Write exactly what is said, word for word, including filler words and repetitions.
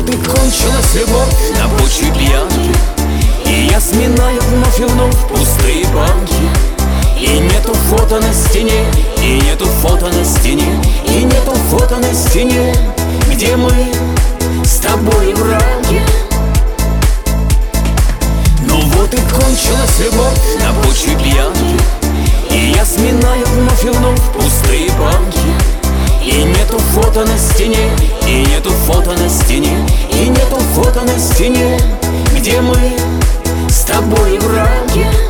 вот и кончилась любовь на почве пьянки, и я сминаю вновь и вновь пустые банки. И нету фото на стене, и нету фото на стене, и нету фото на стене, где мы с тобой враги. Ну вот и кончилась любовь на почве пьянки, и я сминаю вновь и вновь пустые банки. И нету фото на стене, и нету фото на стене, и нету фото на стене, где мы с тобой враги.